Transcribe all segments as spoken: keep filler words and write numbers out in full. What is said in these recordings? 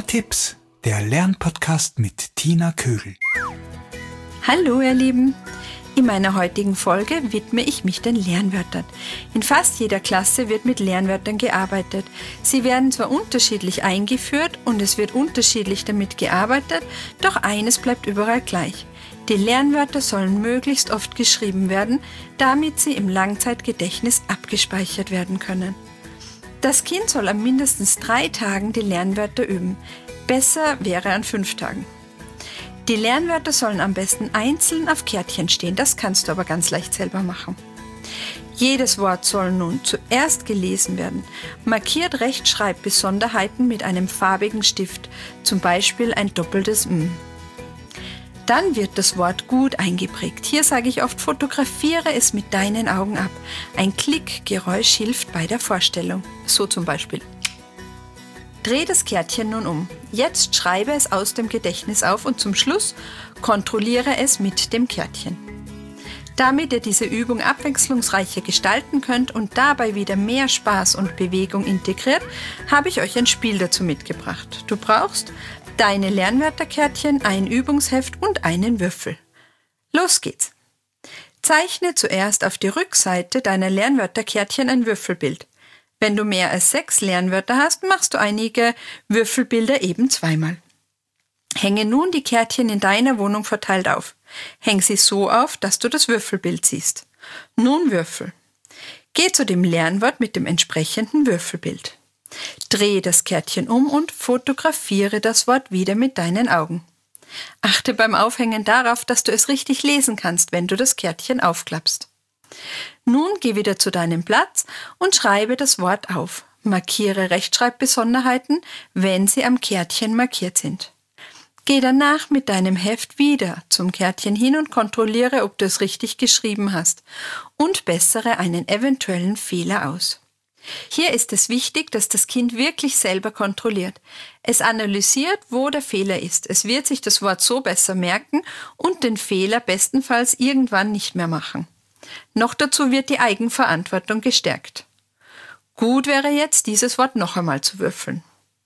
Tina Tipps, der Lernpodcast mit Tina Kögel. Hallo ihr Lieben! In meiner heutigen Folge widme ich mich den Lernwörtern. In fast jeder Klasse wird mit Lernwörtern gearbeitet. Sie werden zwar unterschiedlich eingeführt und es wird unterschiedlich damit gearbeitet, doch eines bleibt überall gleich. Die Lernwörter sollen möglichst oft geschrieben werden, damit sie im Langzeitgedächtnis abgespeichert werden können. Das Kind soll an mindestens drei Tagen die Lernwörter üben. Besser wäre an fünf Tagen. Die Lernwörter sollen am besten einzeln auf Kärtchen stehen, das kannst du aber ganz leicht selber machen. Jedes Wort soll nun zuerst gelesen werden. Markiert Rechtschreibbesonderheiten mit einem farbigen Stift, zum Beispiel ein doppeltes M. Dann wird das Wort gut eingeprägt. Hier sage ich oft, fotografiere es mit deinen Augen ab. Ein Klickgeräusch hilft bei der Vorstellung. So zum Beispiel. Dreh das Kärtchen nun um. Jetzt schreibe es aus dem Gedächtnis auf und zum Schluss kontrolliere es mit dem Kärtchen. Damit ihr diese Übung abwechslungsreicher gestalten könnt und dabei wieder mehr Spaß und Bewegung integriert, habe ich euch ein Spiel dazu mitgebracht. Du brauchst deine Lernwörterkärtchen, ein Übungsheft und einen Würfel. Los geht's! Zeichne zuerst auf die Rückseite deiner Lernwörterkärtchen ein Würfelbild. Wenn du mehr als sechs Lernwörter hast, machst du einige Würfelbilder eben zweimal. Hänge nun die Kärtchen in deiner Wohnung verteilt auf. Häng sie so auf, dass du das Würfelbild siehst. Nun würfel. Geh zu dem Lernwort mit dem entsprechenden Würfelbild. Drehe das Kärtchen um und fotografiere das Wort wieder mit deinen Augen. Achte beim Aufhängen darauf, dass du es richtig lesen kannst, wenn du das Kärtchen aufklappst. Nun geh wieder zu deinem Platz und schreibe das Wort auf. Markiere Rechtschreibbesonderheiten, wenn sie am Kärtchen markiert sind. Geh danach mit deinem Heft wieder zum Kärtchen hin und kontrolliere, ob du es richtig geschrieben hast und bessere einen eventuellen Fehler aus. Hier ist es wichtig, dass das Kind wirklich selber kontrolliert. Es analysiert, wo der Fehler ist. Es wird sich das Wort so besser merken und den Fehler bestenfalls irgendwann nicht mehr machen. Noch dazu wird die Eigenverantwortung gestärkt. Gut wäre jetzt, dieses Wort noch einmal zu würfeln.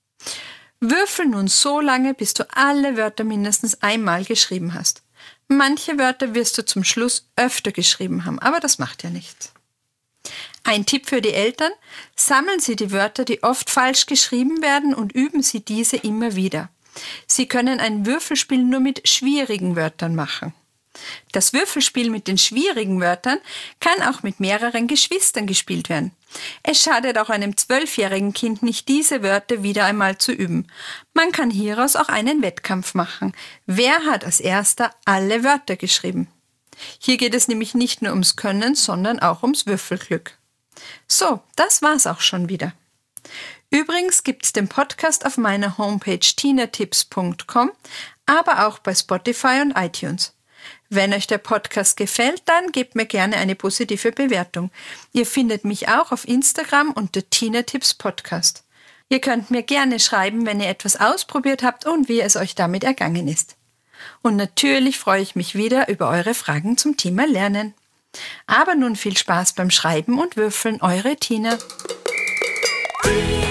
Würfel nun so lange, bis du alle Wörter mindestens einmal geschrieben hast. Manche Wörter wirst du zum Schluss öfter geschrieben haben, aber das macht ja nichts. Ein Tipp für die Eltern: Sammeln Sie die Wörter, die oft falsch geschrieben werden, und üben Sie diese immer wieder. Sie können ein Würfelspiel nur mit schwierigen Wörtern machen. Das Würfelspiel mit den schwierigen Wörtern kann auch mit mehreren Geschwistern gespielt werden. Es schadet auch einem zwölfjährigen Kind nicht, diese Wörter wieder einmal zu üben. Man kann hieraus auch einen Wettkampf machen. Wer hat als erster alle Wörter geschrieben? Hier geht es nämlich nicht nur ums Können, sondern auch ums Würfelglück. So, das war's auch schon wieder. Übrigens gibt's den Podcast auf meiner Homepage tina tipps punkt com, aber auch bei Spotify und iTunes. Wenn euch der Podcast gefällt, dann gebt mir gerne eine positive Bewertung. Ihr findet mich auch auf Instagram unter Tina Tipps Podcast. Ihr könnt mir gerne schreiben, wenn ihr etwas ausprobiert habt und wie es euch damit ergangen ist. Und natürlich freue ich mich wieder über eure Fragen zum Thema Lernen. Aber nun viel Spaß beim Schreiben und Würfeln, eure Tina.